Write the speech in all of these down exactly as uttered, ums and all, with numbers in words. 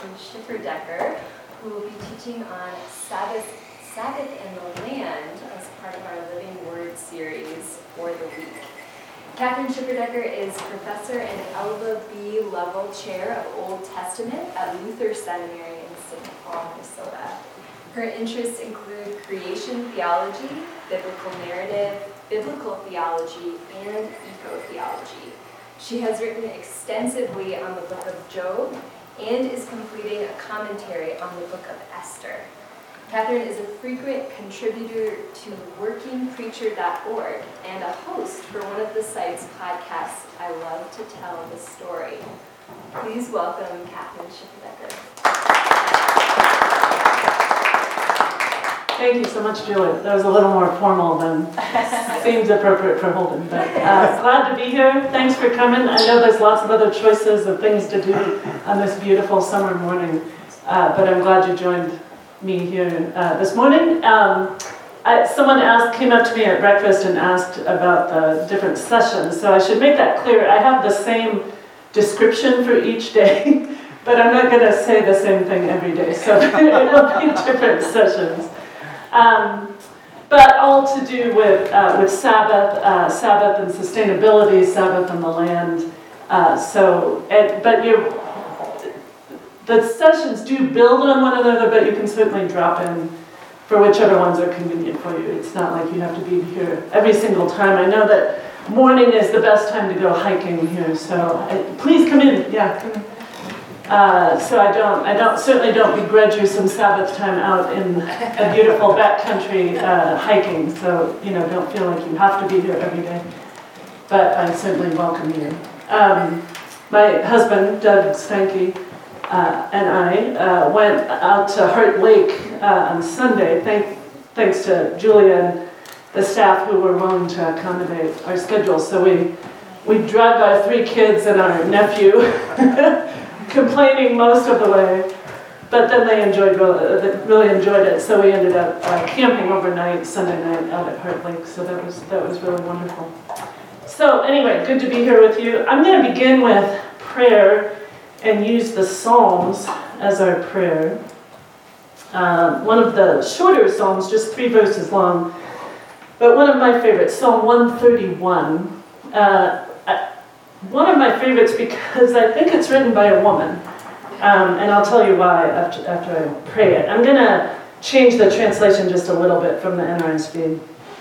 Catherine Schifferdecker, who will be teaching on Sabbath, Sabbath and the Land as part of our Living Word series for the week. Catherine Schifferdecker is professor and Elva B. Level Chair of Old Testament at Luther Seminary in Saint Paul, Minnesota. Her interests include creation theology, biblical narrative, biblical theology, and eco-theology. She has written extensively on the book of Job and is completing a commentary on the book of Esther. Catherine is a frequent contributor to working preacher dot org and a host for one of the site's podcasts, I Love to Tell the Story. Please welcome Catherine Schifferdecker. Thank you so much, Julie. That was a little more formal than seems appropriate for Holden. But uh, glad to be here. Thanks for coming. I know there's lots of other choices of things to do on this beautiful summer morning, uh, but I'm glad you joined me here uh, this morning. Um, I, someone asked, came up to me at breakfast and asked about the different sessions. So I should make that clear. I have the same description for each day, but I'm not going to say the same thing every day. So it will be different sessions. Um, but all to do with uh, with Sabbath, uh, Sabbath and sustainability, Sabbath and the land. Uh, so, it, but you, the sessions do build on one another, but you can certainly drop in for whichever ones are convenient for you. It's not like you have to be here every single time. I know that morning is the best time to go hiking here, so I, please come in. Yeah, come in. Uh, so I don't, I don't, certainly don't begrudge you some Sabbath time out in a beautiful backcountry uh, hiking. So you know, don't feel like you have to be here every day. But I certainly welcome you. Um, my husband, Doug Stanky, uh, and I uh, went out to Heart Lake uh, on Sunday. Thank, thanks to Julia and the staff who were willing to accommodate our schedules. So we we dragged our three kids and our nephew. Complaining most of the way, but then they enjoyed really enjoyed it. So we ended up uh, camping overnight Sunday night out at Heart Lake. So that was that was really wonderful. So anyway, good to be here with you. I'm going to begin with prayer and use the Psalms as our prayer. Uh, one of the shorter Psalms, just three verses long, but one of my favorites, Psalm one thirty-one. Uh, I, One of my favorites because I think it's written by a woman, um, and I'll tell you why after, after I pray it. I'm going to change the translation just a little bit from the N R S V.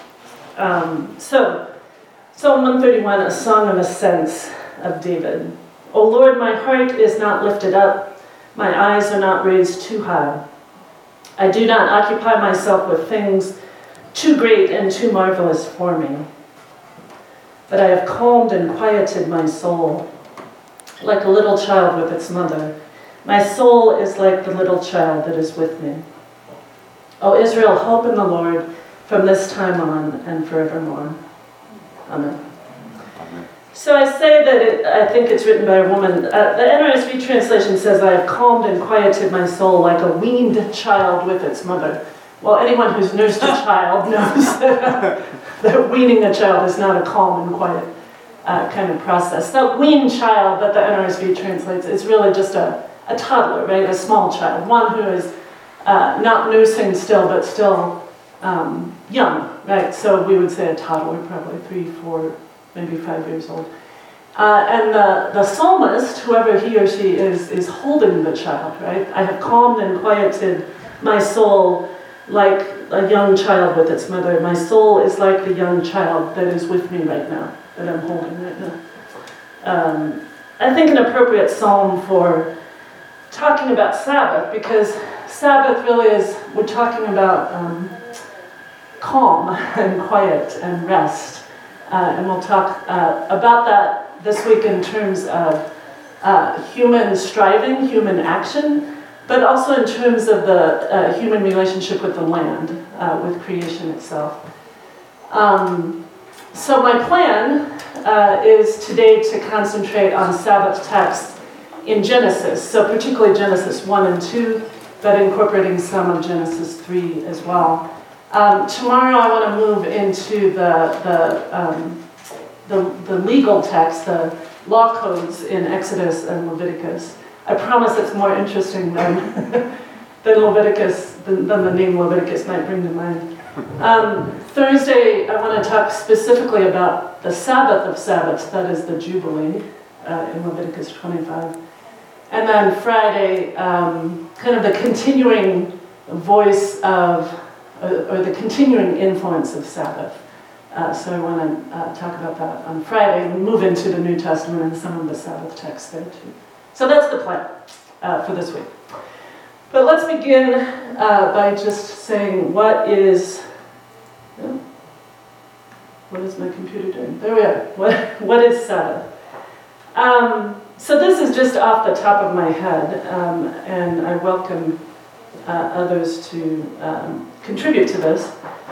Um, so, Psalm one thirty-one, a song of ascents of David. O Lord, my heart is not lifted up, my eyes are not raised too high. I do not occupy myself with things too great and too marvelous for me. But I have calmed and quieted my soul, like a little child with its mother. My soul is like the little child that is with me. O Israel, hope in the Lord from this time on and forevermore. Amen. Amen. So I say that it, I think it's written by a woman. Uh, the N R S V translation says, I have calmed and quieted my soul like a weaned child with its mother. Well, anyone who's nursed a child knows that, that weaning a child is not a calm and quiet uh, kind of process. So weaned child that the N R S V translates is really just a, a toddler, right? A small child, one who is uh, not nursing still, but still um, young, right? So we would say a toddler, probably three, four, maybe five years old. Uh, and the, the psalmist, whoever he or she is, is holding the child, right? I have calmed and quieted my soul like a young child with its mother. My soul is like the young child that is with me right now, that I'm holding right now. Um, I think an appropriate psalm for talking about Sabbath, because Sabbath really is, we're talking about um, calm and quiet and rest. Uh, and we'll talk uh, about that this week in terms of uh, human striving, human action, but also in terms of the uh, human relationship with the land, uh, with creation itself. Um, so my plan uh, is today to concentrate on Sabbath texts in Genesis, so particularly Genesis one and two, but incorporating some of Genesis three as well. Um, tomorrow I want to move into the, the, um, the, the legal text, the law codes in Exodus and Leviticus. I promise it's more interesting than, than Leviticus, than, than the name Leviticus might bring to mind. Um, Thursday, I want to talk specifically about the Sabbath of Sabbaths, that is the Jubilee uh, in Leviticus twenty-five. And then Friday, um, kind of the continuing voice of, uh, or the continuing influence of Sabbath. Uh, so I want to uh, talk about that on Friday and move into the New Testament and some of the Sabbath texts there too. So that's the plan uh, for this week. But let's begin uh, by just saying what is, oh, what is my computer doing? There we are. What, what is Sabbath? Um, so this is just off the top of my head, um, and I welcome uh, others to um, contribute to this.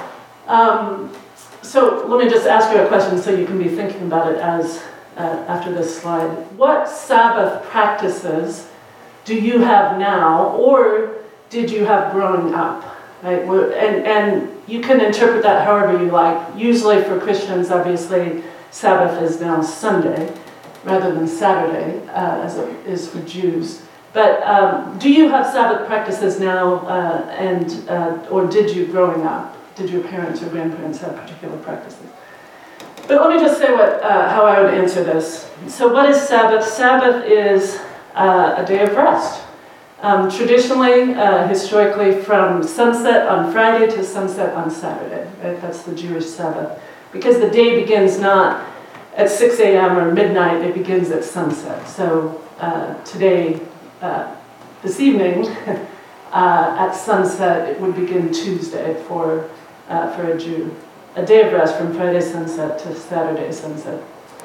Um, so let me just ask you a question so you can be thinking about it as uh, after this slide. What Sabbath practices do you have now, or did you have growing up? Right? And, and you can interpret that however you like. Usually for Christians, obviously, Sabbath is now Sunday rather than Saturday, uh, as it is for Jews. But um, do you have Sabbath practices now, uh, and uh, or did you growing up? Did your parents or grandparents have particular practices? But let me just say what uh, how I would answer this. So what is Sabbath? Sabbath is uh, a day of rest. Um, traditionally, uh, historically, from sunset on Friday to sunset on Saturday. Right? That's the Jewish Sabbath. Because the day begins not at six a.m. or midnight, it begins at sunset. So uh, today, uh, this evening, uh, at sunset, it would begin Tuesday for, uh, for a Jew. A day of rest from Friday sunset to Saturday sunset.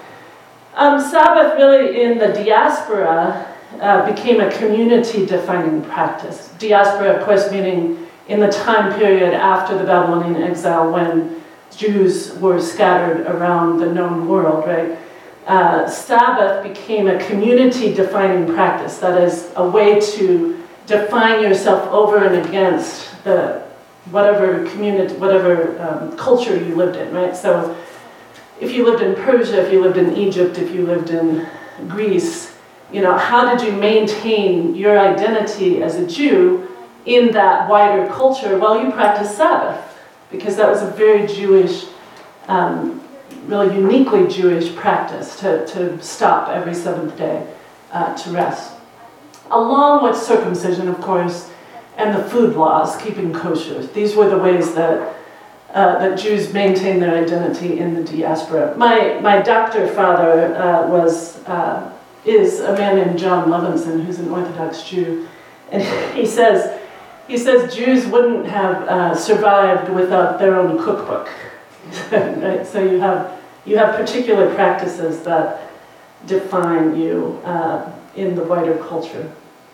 Um, Sabbath really in the diaspora uh, became a community-defining practice. Diaspora, of course, meaning in the time period after the Babylonian exile when Jews were scattered around the known world, right? Uh, Sabbath became a community-defining practice. That is a way to define yourself over and against the whatever community, whatever um, culture you lived in, right? So if you lived in Persia, if you lived in Egypt, if you lived in Greece, you know, how did you maintain your identity as a Jew in that wider culture? Well, you practiced Sabbath, because that was a very Jewish, um, really uniquely Jewish practice to, to stop every seventh day uh, to rest. Along with circumcision, of course, and the food laws, keeping kosher. These were the ways that uh, that Jews maintained their identity in the diaspora. My my doctor father uh, was uh, is a man named John Levinson, who's an Orthodox Jew, and he says he says Jews wouldn't have uh, survived without their own cookbook. Right? So you have you have particular practices that define you uh, in the wider culture.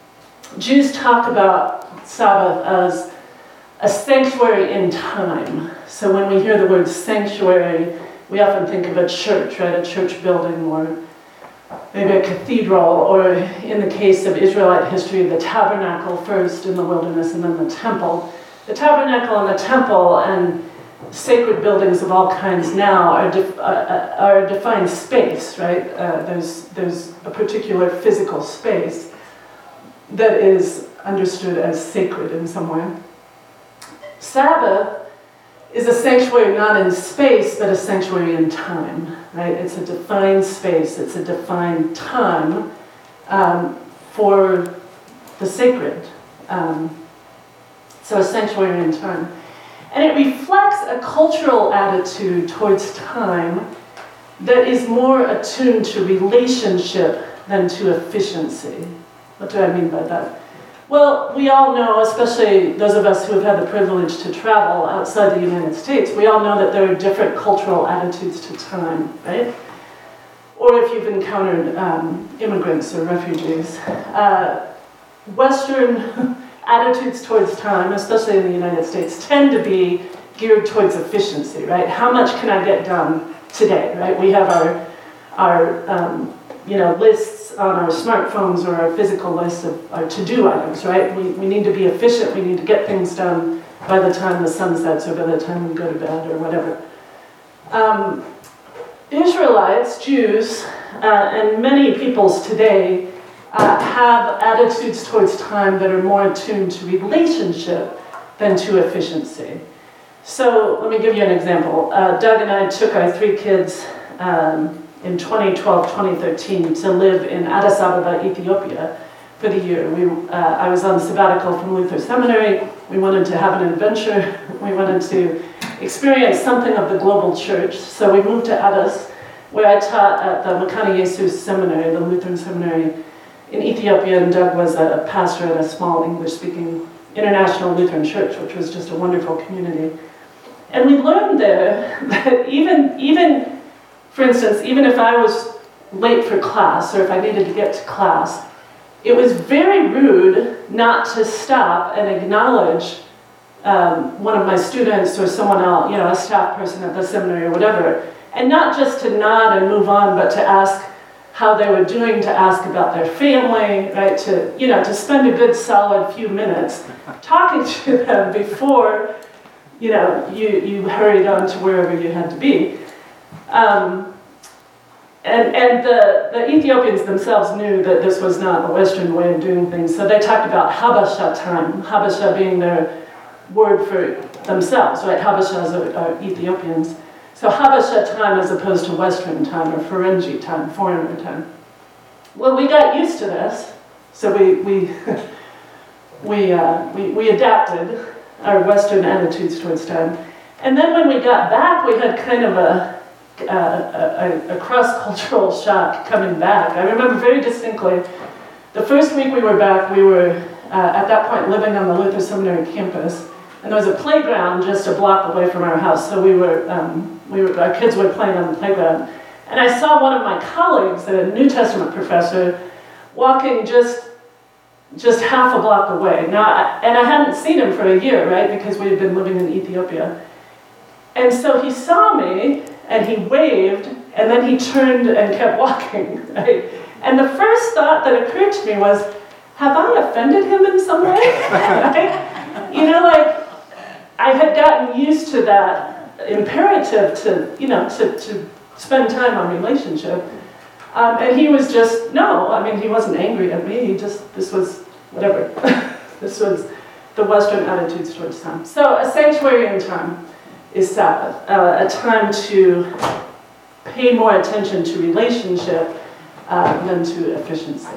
Jews talk about Sabbath as a sanctuary in time. So when we hear the word sanctuary, we often think of a church, right? A church building, or maybe a cathedral, or in the case of Israelite history, the tabernacle first in the wilderness and then the temple. The tabernacle and the temple and sacred buildings of all kinds now are, def- uh, are a defined space, right? Uh, there's, there's a particular physical space that is understood as sacred in some way. Sabbath is a sanctuary not in space, but a sanctuary in time, right? It's a defined space, it's a defined time um, for the sacred. Um, so a sanctuary in time. And it reflects a cultural attitude towards time that is more attuned to relationship than to efficiency. What do I mean by that? Well, we all know, especially those of us who have had the privilege to travel outside the United States, we all know that there are different cultural attitudes to time, right? Or if you've encountered um, immigrants or refugees. Uh, Western attitudes towards time, especially in the United States, tend to be geared towards efficiency, right? How much can I get done today, right? We have our, our um, you know, lists on our smartphones or our physical lists of our to-do items, right? We, we need to be efficient, we need to get things done by the time the sun sets or by the time we go to bed or whatever. Um, Israelites, Jews, uh, and many peoples today uh, have attitudes towards time that are more attuned to relationship than to efficiency. So let me give you an example. Uh, Doug and I took our three kids um, in twenty twelve, twenty thirteen to live in Addis Ababa, Ethiopia for the year. We, uh, I was on sabbatical from Luther Seminary. We wanted to have an adventure. We wanted to experience something of the global church. So we moved to Addis, where I taught at the Makana Jesus Seminary, the Lutheran Seminary in Ethiopia, and Doug was a pastor at a small English-speaking international Lutheran church, which was just a wonderful community. And we learned there that even, even, for instance, even if I was late for class, or if I needed to get to class, it was very rude not to stop and acknowledge um, one of my students or someone else, you know, a staff person at the seminary or whatever, and not just to nod and move on, but to ask how they were doing, to ask about their family, right, to, you know, to spend a good solid few minutes talking to them before, you know, you, you hurried on to wherever you had to be. Um, And, and the, the Ethiopians themselves knew that this was not a Western way of doing things, so they talked about Habasha time, Habasha being their word for themselves, right? Habashas are, are Ethiopians. So Habasha time as opposed to Western time, or Ferengi time, foreigner time. Well, we got used to this, so we, we, we, uh, we, we adapted our Western attitudes towards time. And then when we got back, we had kind of a Uh, a, a cross-cultural shock coming back. I remember very distinctly, the first week we were back, we were uh, at that point living on the Luther Seminary campus, and there was a playground just a block away from our house, so we were, um, we were, our kids were playing on the playground. And I saw one of my colleagues, a New Testament professor, walking just, just half a block away. Now, I, and I hadn't seen him for a year, right, because we had been living in Ethiopia. And so he saw me, and he waved, and then he turned and kept walking, right? And the first thought that occurred to me was, have I offended him in some way? Right? You know, like, I had gotten used to that imperative to, you know, to, to spend time on relationship. Um, and he was just, no, I mean, he wasn't angry at me, he just, this was, whatever. This was the Western attitudes towards time. So, a sanctuary in time is Sabbath, uh, a time to pay more attention to relationship uh, than to efficiency.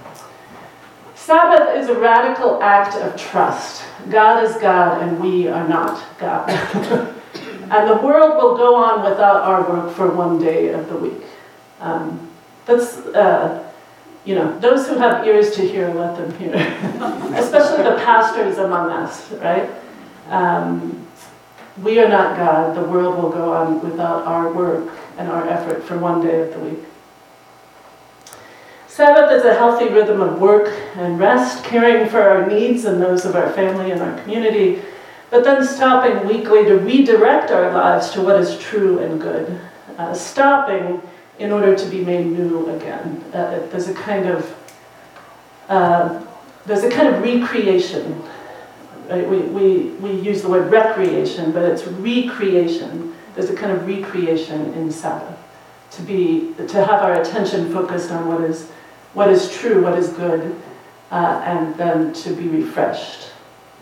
Sabbath is a radical act of trust. God is God and we are not God. And the world will go on without our work for one day of the week. Um, that's, uh, you know, those who have ears to hear, let them hear. Especially the pastors among us, right? Um, We are not God. The world will go on without our work and our effort for one day of the week. Sabbath is a healthy rhythm of work and rest, caring for our needs and those of our family and our community, but then stopping weekly to redirect our lives to what is true and good. Uh, stopping in order to be made new again. Uh, there's a kind of uh, there's a kind of recreation. Right? We, we, we use the word recreation, but it's recreation. There's a kind of recreation in Sabbath. To be, to have our attention focused on what is, what is true, what is good, uh, and then to be refreshed.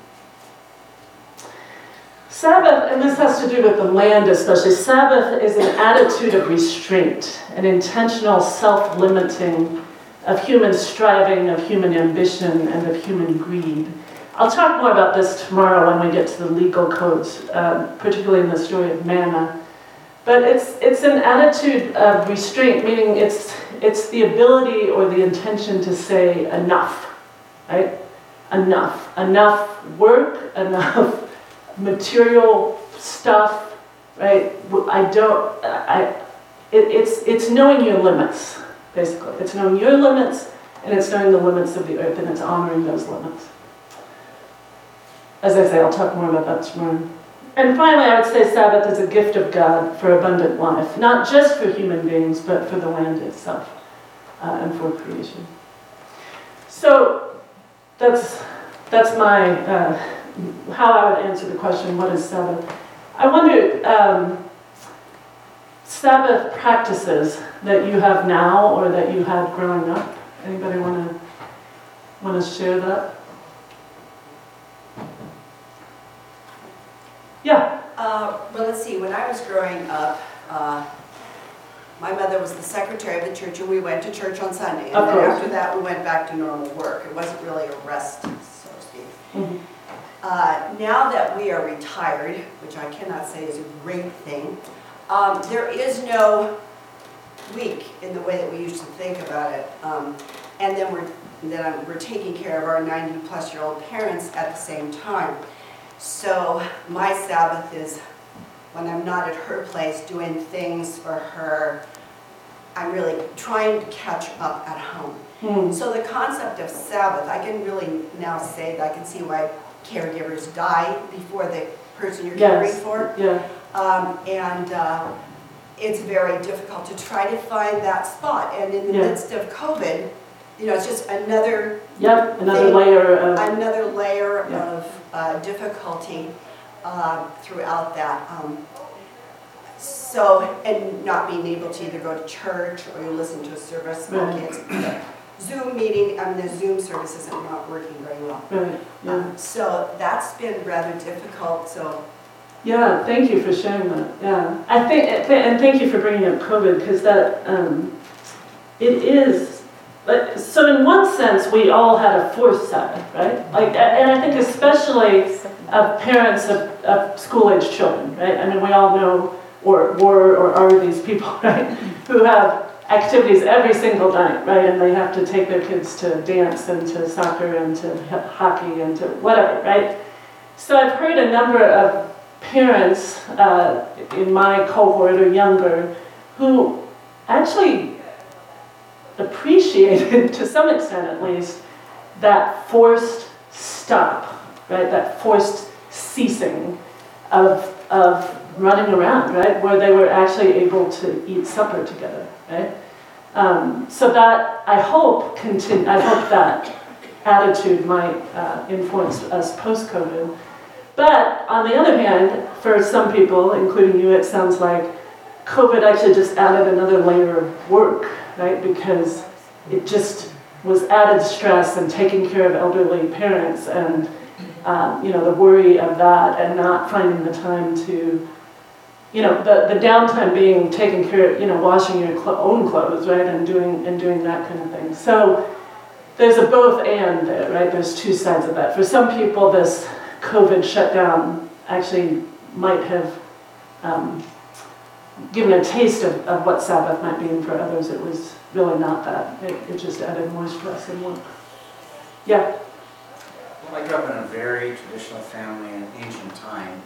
Sabbath, and this has to do with the land especially, Sabbath is an attitude of restraint, an intentional self-limiting of human striving, of human ambition, and of human greed. I'll talk more about this tomorrow when we get to the legal codes, uh, particularly in the story of manna. But it's it's an attitude of restraint, meaning it's it's the ability or the intention to say enough, right? Enough, enough work, enough material stuff, right? I don't. I. It, it's it's knowing your limits, basically. It's knowing your limits, and it's knowing the limits of the earth, and it's honoring those limits. As I say, I'll talk more about that tomorrow. And finally, I would say Sabbath is a gift of God for abundant life, not just for human beings, but for the land itself uh, and for creation. So that's that's my uh, how I would answer the question: what is Sabbath? I wonder um, Sabbath practices that you have now or that you had growing up. Anybody want to want to share that? Yeah. Uh, well, let's see. When I was growing up, uh, my mother was the secretary of the church, and we went to church on Sunday. And Of then course. after that, we went back to normal work. It wasn't really a rest, so to speak. Mm-hmm. Uh, now that we are retired, which I cannot say is a great thing, um, there is no week in the way that we used to think about it. Um, and then we're then I'm, we're taking care of our ninety plus year old parents at the same time. So my Sabbath is when I'm not at her place doing things for her. I'm really trying to catch up at home. Hmm. So the concept of Sabbath, I can really now say that I can see why caregivers die before the person you're caring Yes. for. Yeah. Um, and uh, it's very difficult to try to find that spot. And in the Yeah. midst of COVID, you know, it's just another Yep. Another thing, layer of. another layer Yeah. of uh, difficulty uh, throughout that. Um, so, and not being able to either go to church or you listen to a service. Right. Okay, it's Zoom meeting, I mean, the Zoom service isn't not working very well. Right. Yeah. Um, so that's been rather difficult. So Yeah, thank you for sharing that. Yeah, I think, and thank you for bringing up COVID, because that um, it is. But so in one sense, we all had a forced Sabbath, right? Like, and I think especially of parents of, of school-age children, right? I mean, we all know, or were, or are these people, right, who have activities every single night, right? And they have to take their kids to dance and to soccer and to hockey and to whatever, right? So I've heard a number of parents uh, in my cohort or younger who actually appreciated, to some extent at least, that forced stop, right? That forced ceasing of, of running around, right? Where they were actually able to eat supper together, right? Um, so that, I hope, continue, I hope that attitude might uh, influence us post-COVID. But on the other hand, for some people, including you, it sounds like COVID actually just added another layer of work, right? Because it just was added stress and taking care of elderly parents and um, you know, the worry of that and not finding the time to, you know, the, the downtime being taking care of, you know, washing your cl- own clothes, right? And doing, and doing that kind of thing. So there's a both and there, right? There's two sides of that. For some people, this COVID shutdown actually might have um, given a taste of, of what Sabbath might mean. For others, it was really not that. It, it just added more stress and work. Yeah? Well, I grew up in a very traditional family in ancient time.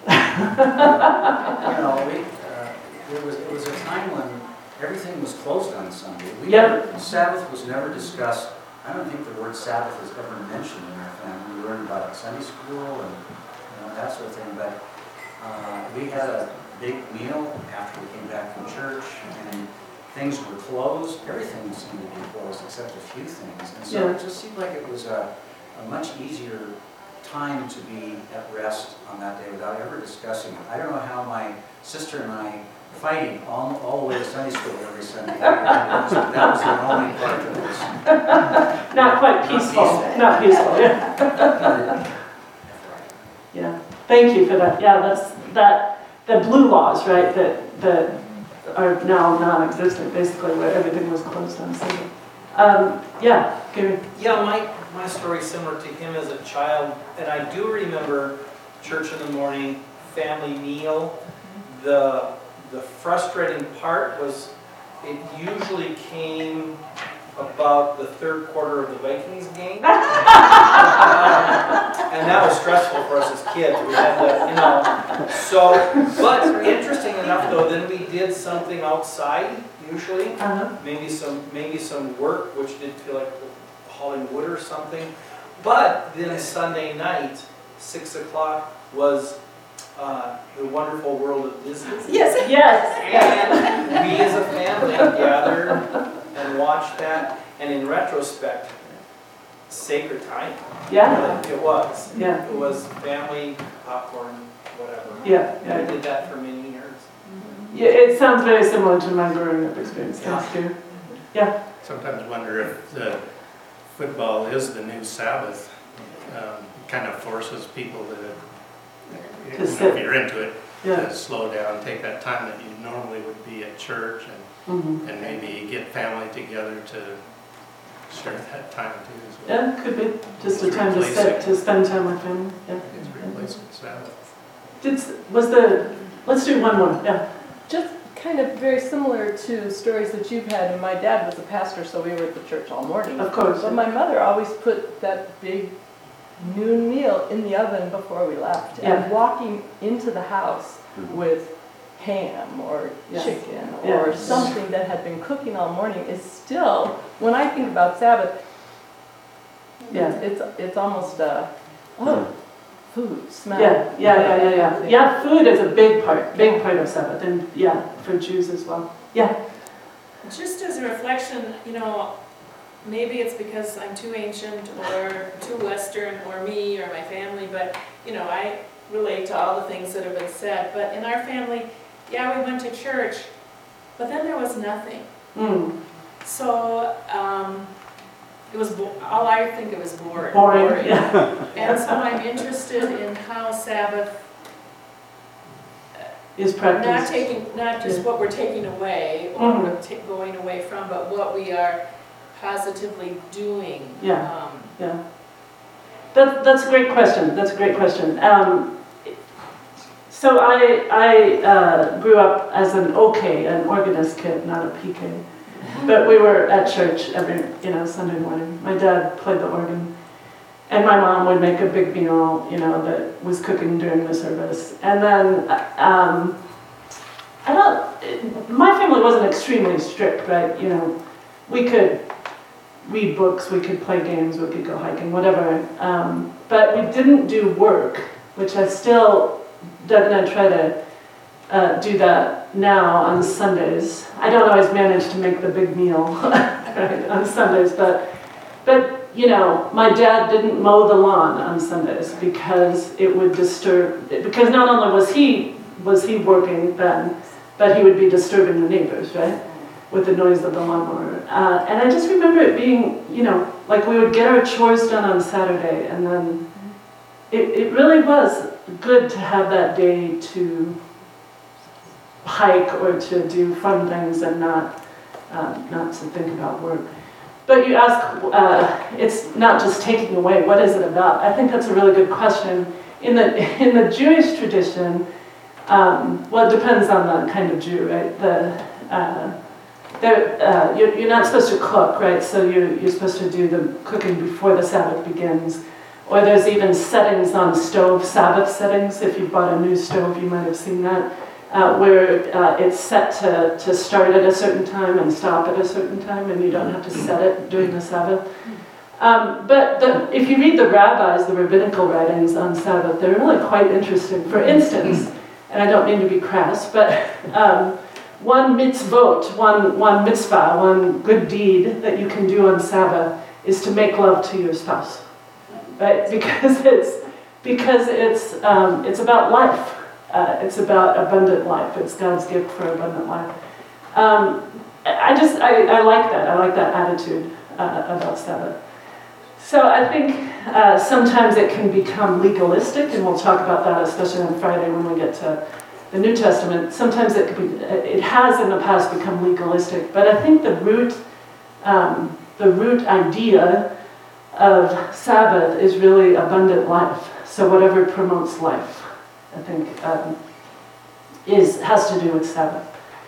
you know, we, uh, there was, it was a time when everything was closed on Sunday. We Yep. never, Sabbath was never discussed. I don't think the word Sabbath was ever mentioned in our family. We learned about it in Sunday school and you know, that sort of thing. But uh, we had a big meal after we came back from church, and things were closed. Everything seemed to be closed except a few things. And so Yeah. it just seemed like it was a, a much easier time to be at rest on that day without ever discussing it. I don't know how my sister and I fighting all, all the way to Sunday school every Sunday. That was the only part that was Not quite peaceful. peaceful. Not peaceful, yeah. Yeah, thank you for that. Yeah, that's that. The blue laws, right? That that are now non-existent, basically, where everything was closed on Sunday. Um, yeah, Gary. Yeah, my my story's similar to him as a child, and I do remember church in the morning, family meal. The the frustrating part was it usually came about the third quarter of the Vikings game. um, and that was stressful for us as kids. We had to, you know. So, but interesting enough though, then we did something outside usually. Uh-huh. Maybe some maybe some work, which did feel like hauling wood or something. But then Sunday night, six o'clock was uh, the Wonderful World of Disney. yes, Yes. And we as a family gathered and watched that, and in retrospect, sacred time. Yeah. It was. Yeah. It was family, popcorn, whatever. Yeah. And I Yeah. did that for many years. Yeah. It sounds very similar to my growing up experience. Thanks, too. Yeah. Sometimes wonder if the football is the new Sabbath. Um, kind of forces people to, you know, sit. if you're into it, Yeah. to slow down, take that time that you normally would be at church, and Mhm. and maybe get family together to share that time too as well. Yeah, could be just a It's time to sit, replacing- to spend time with family. Yeah. It's replacing Sabbath. Did, was the, let's do one more, yeah. Just kind of very similar to stories that you've had, and my dad was a pastor, so we were at the church all morning. Of course. But my mother always put that big noon meal in the oven before we left. Yeah. And walking into the house with ham or Yes. chicken Yeah. or something that had been cooking all morning is still, when I think about Sabbath, Yeah. it's, it's, it's almost a, oh, food, smell. Yeah, yeah, yeah, yeah, yeah. Yeah, food is a big part, big part of Sabbath, and yeah, for Jews as well. Yeah, Just as a reflection, you know, maybe it's because I'm too ancient or too Western, or me or my family, but, you know, I relate to all the things that have been said. But in our family, yeah, we went to church, but then there was nothing. mm, So, um, it was, bo- all I think it was boring. boring, yeah, And so I'm interested in how Sabbath, is not practiced. taking, not just Yeah. what we're taking away or Mhm. we're ta- going away from, but what we are positively doing. Yeah. Um, Yeah. That, that's a great question, that's a great question. Um, so I, I uh, grew up as an O K, an organist kid, not a P K. But we were at church every, you know, Sunday morning. My dad played the organ, and my mom would make a big meal, you know, that was cooking during the service. And then, um, I don't, my family wasn't extremely strict, right? You know, we could read books, we could play games, we could go hiking, whatever. Um, but we didn't do work, which I still, Doug and I try to uh, do that now on Sundays. I don't always manage to make the big meal right, on Sundays, but, but you know, my dad didn't mow the lawn on Sundays because it would disturb, because not only was he, was he working then, but he would be disturbing the neighbors, right? With the noise of the lawnmower. Uh, and I just remember it being, you know, like we would get our chores done on Saturday, and then it, it really was good to have that day to hike or to do fun things and not, um, not to think about work. But you ask, uh, it's not just taking away, what is it about? I think that's a really good question. In the, in the Jewish tradition, um, well, it depends on the kind of Jew, right? The, uh, Uh, you're, you're not supposed to cook, right? So you're, you're supposed to do the cooking before the Sabbath begins. Or there's even settings on stove, Sabbath settings. If you bought a new stove, you might have seen that, uh, where uh, it's set to, to start at a certain time and stop at a certain time, and you don't have to set it during the Sabbath. Um, but the, if you read the rabbis, the rabbinical writings on Sabbath, they're really quite interesting. For instance, and I don't mean to be crass, but um, one mitzvot, one, one mitzvah, one good deed that you can do on Sabbath is to make love to your spouse, right? Because it's, because it's, um, it's about life. Uh, it's about abundant life. It's God's gift for abundant life. Um, I just, I, I like that. I like that attitude uh, about Sabbath. So I think uh, sometimes it can become legalistic, and we'll talk about that, especially on Friday when we get to the New Testament. Sometimes it could be, it has in the past become legalistic, but I think the root, um, the root idea of Sabbath is really abundant life. So whatever promotes life, I think, um, is has to do with Sabbath.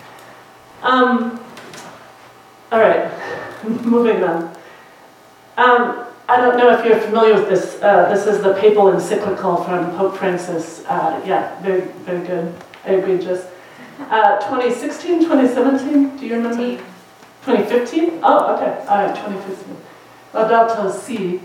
Um, all right, moving on. Um, I don't know if you're familiar with this. Uh, this is the papal encyclical from Pope Francis. Uh, yeah, very, very good. I agree, Jess. Uh, twenty sixteen, twenty seventeen, do you remember? twenty fifteen? Oh, okay. All right, twenty fifteen. Laudato Si.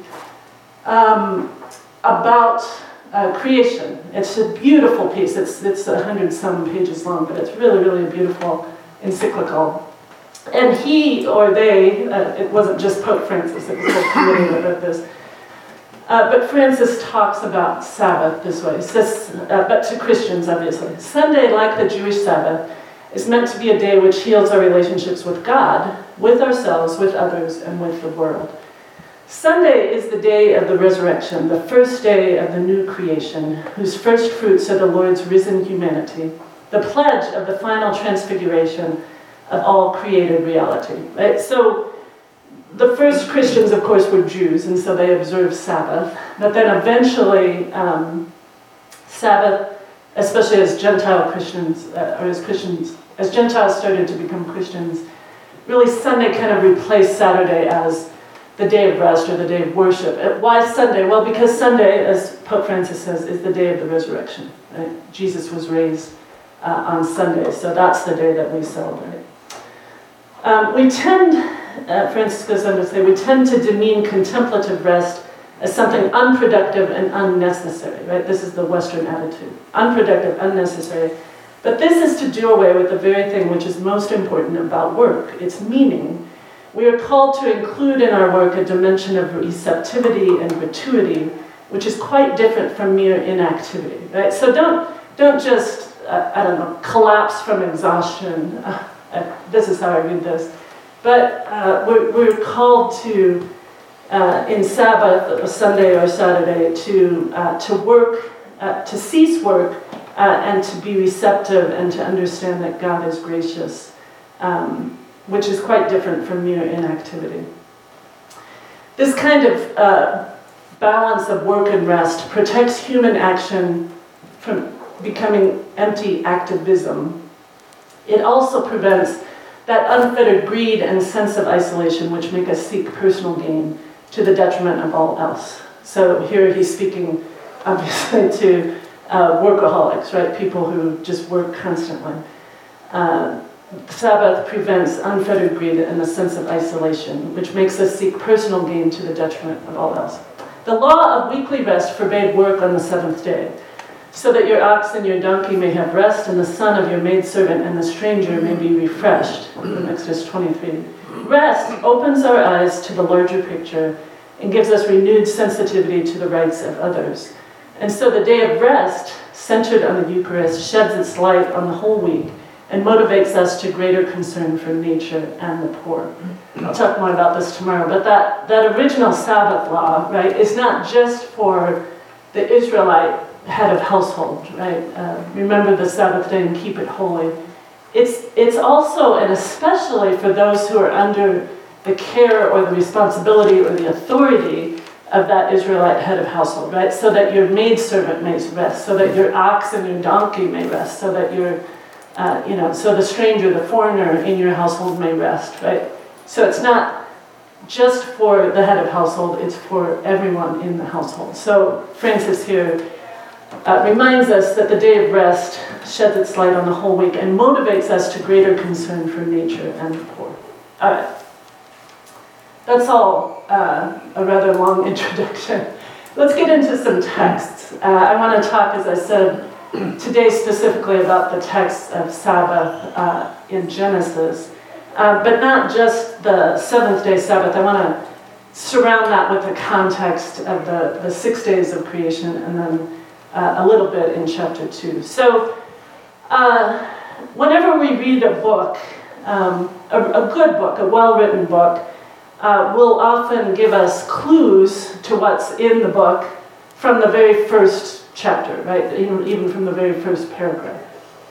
Um, about uh, creation. It's a beautiful piece. It's it's a hundred some pages long, but it's really, really a beautiful encyclical. And he or they, uh, it wasn't just Pope Francis, it was a whole committee that wrote this. Uh, but Francis talks about Sabbath this way, says, uh, but to Christians obviously. Sunday, like the Jewish Sabbath, is meant to be a day which heals our relationships with God, with ourselves, with others, and with the world. Sunday is the day of the resurrection, the first day of the new creation, whose first fruits are the Lord's risen humanity, the pledge of the final transfiguration of all created reality. Right? So the first Christians, of course, were Jews, and so they observed Sabbath. But then eventually, um, Sabbath, especially as Gentile Christians, uh, or as Christians, as Gentiles started to become Christians, really Sunday kind of replaced Saturday as the day of rest or the day of worship. Why Sunday? Well, because Sunday, as Pope Francis says, is the day of the resurrection. Right? Jesus was raised uh, on Sunday, so that's the day that we celebrate. Um, we tend, uh, Francis goes on to say, we tend to demean contemplative rest as something unproductive and unnecessary. Right? This is the Western attitude. Unproductive, unnecessary. But this is to do away with the very thing which is most important about work, its meaning. We are called to include in our work a dimension of receptivity and gratuity, which is quite different from mere inactivity. Right? So don't don't just uh, I don't know collapse from exhaustion. Uh, uh, this is how I read this, but uh, we're we're called to uh, in Sabbath, or Sunday or Saturday, to uh, to work, uh, to cease work, uh, and to be receptive and to understand that God is gracious. Um, which is quite different from mere inactivity. This kind of uh, balance of work and rest protects human action from becoming empty activism. It also prevents that unfettered greed and sense of isolation which make us seek personal gain to the detriment of all else. So here he's speaking obviously to uh, workaholics, right? People who just work constantly. Uh, Sabbath prevents unfettered greed and a sense of isolation, which makes us seek personal gain to the detriment of all else. The law of weekly rest forbade work on the seventh day, so that your ox and your donkey may have rest, and the son of your maidservant and the stranger may be refreshed. In Exodus twenty-three. Rest opens our eyes to the larger picture and gives us renewed sensitivity to the rights of others. And so the day of rest, centered on the Eucharist, sheds its light on the whole week and motivates us to greater concern for nature and the poor. I'll talk more about this tomorrow, but that, that original Sabbath law, right, is not just for the Israelite head of household, right? Uh, remember the Sabbath day and keep it holy. It's, it's also and especially for those who are under the care or the responsibility or the authority of that Israelite head of household, right? So that your maidservant may rest, so that your ox and your donkey may rest, so that your Uh, you know, so the stranger, the foreigner in your household may rest, right? So it's not just for the head of household, it's for everyone in the household. So Francis here uh, reminds us that the day of rest sheds its light on the whole week and motivates us to greater concern for nature and the poor. All right. That's all uh, a rather long introduction. Let's get into some texts. Uh, I want to talk, as I said, today specifically about the text of Sabbath uh, in Genesis, uh, but not just the seventh day Sabbath. I want to surround that with the context of the, the six days of creation and then uh, a little bit in chapter two. So uh, whenever we read a book, um, a, a good book, a well-written book, uh, will often give us clues to what's in the book from the very first chapter, right? Even, even from the very first paragraph.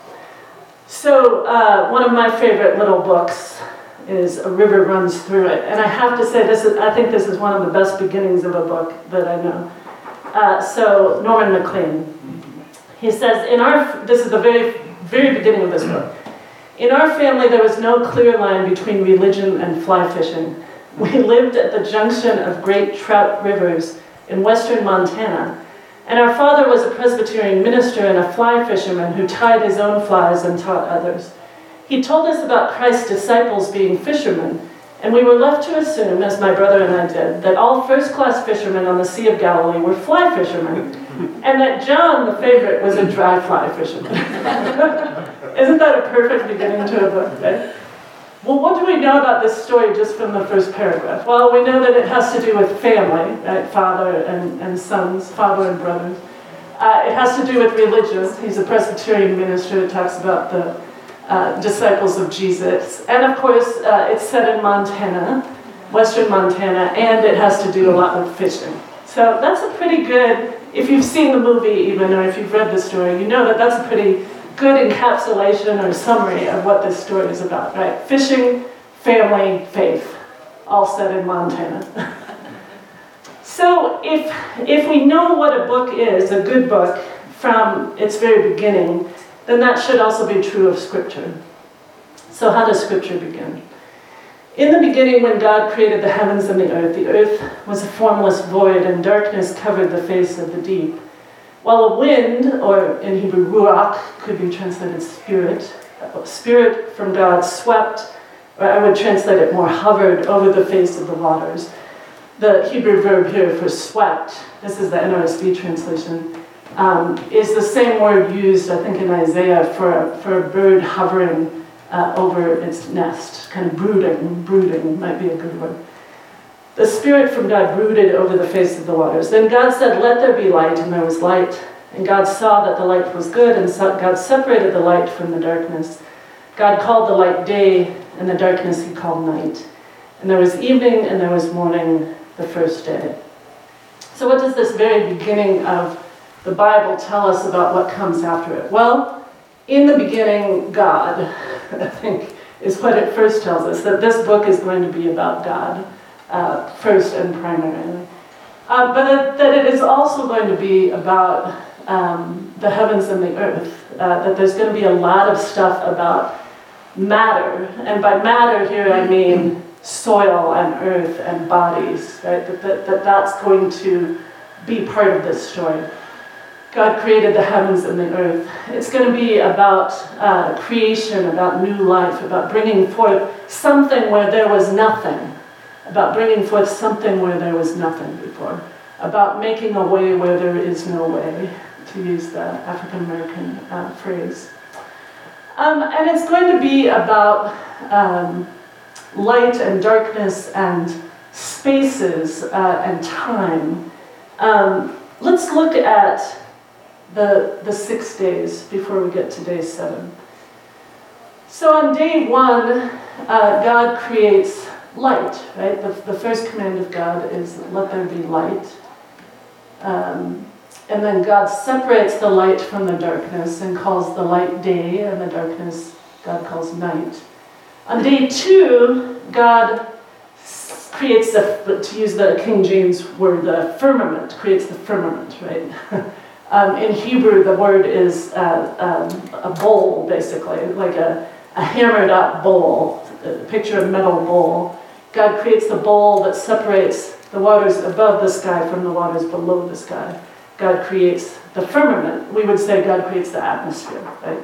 So uh, one of my favorite little books is A River Runs Through It. And I have to say, this is, I think this is one of the best beginnings of a book that I know. Uh, so Norman MacLean, he says, in our, this is the very, very beginning of this book. In our family, there was no clear line between religion and fly fishing. We lived at the junction of great trout rivers in western Montana. And our father was a Presbyterian minister and a fly fisherman who tied his own flies and taught others. He told us about Christ's disciples being fishermen, and we were left to assume, as my brother and I did, that all first-class fishermen on the Sea of Galilee were fly fishermen, and that John, the favorite, was a dry fly fisherman. Isn't that a perfect beginning to a book, right? Well, what do we know about this story just from the first paragraph? Well, we know that it has to do with family, right? Father and, and sons, father and brothers. Uh, it has to do with religion. He's a Presbyterian minister. It talks about the uh, disciples of Jesus. And of course, uh, it's set in Montana. western Montana, and it has to do a lot with fishing. So that's a pretty good, if you've seen the movie even, or if you've read the story, you know that that's a pretty good encapsulation or summary of what this story is about, right? Fishing, family, faith, all set in Montana. So if, if we know what a book is, a good book, from its very beginning, then that should also be true of Scripture. So how does Scripture begin? In the beginning, when God created the heavens and the earth, the earth was a formless void, and darkness covered the face of the deep. While a wind, or in Hebrew ruach, could be translated spirit, spirit from God swept, or I would translate it more hovered, over the face of the waters. The Hebrew verb here for swept, this is the N R S V translation, um, is the same word used, I think, in Isaiah for a, for a bird hovering uh, over its nest, kind of brooding, brooding might be a good word. The Spirit from God brooded over the face of the waters. Then God said, "Let there be light," and there was light. And God saw that the light was good, and so God separated the light from the darkness. God called the light day, and the darkness he called night. And there was evening, and there was morning, the first day. So what does this very beginning of the Bible tell us about what comes after it? Well, in the beginning, God, I think, is what it first tells us, that this book is going to be about God, uh, first and primarily. Uh, but that, that it is also going to be about um, the heavens and the earth, uh, that there's going to be a lot of stuff about matter, and by matter here I mean soil and earth and bodies, right? That, that, that that's going to be part of this story. God created the heavens and the earth. It's going to be about uh, creation, about new life, about bringing forth something where there was nothing, about bringing forth something where there was nothing before, about making a way where there is no way, to use the African American uh, phrase. Um, and it's going to be about um, light and darkness and spaces uh, and time. Um, let's look at the, the six days before we get to day seven. So on day one, uh, God creates light, right? The, the first command of God is, "Let there be light." Um, and then God separates the light from the darkness and calls the light day, and the darkness God calls night. On day two, God creates the, to use the King James word, the firmament, creates the firmament, right? um, in Hebrew, the word is uh, um, a bowl, basically, like a, a hammered up bowl, a picture of metal bowl. God creates the bowl that separates the waters above the sky from the waters below the sky. God creates the firmament. We would say God creates the atmosphere, right?